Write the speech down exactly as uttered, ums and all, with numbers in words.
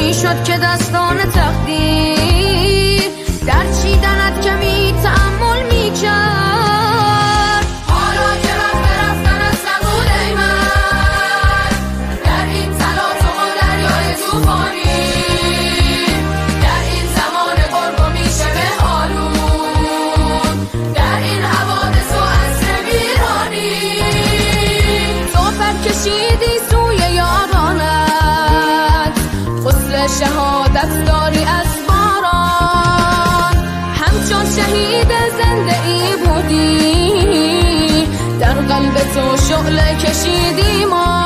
میشد که دستان تقدیر در چیدنت کمی تأمل میکرد. حالا که وقت رفتنت نبود ای من، در این تلاطم و دریای طوفانی، در این زمان قرب و میشه به هارون، در این حوادث و عصر ویرانی، تو پر کشیدی سوی یارانت، غسل شهادت داری از باران، همچون شهید زنده ای بودی، در قلب تو شعله کشیدی ما.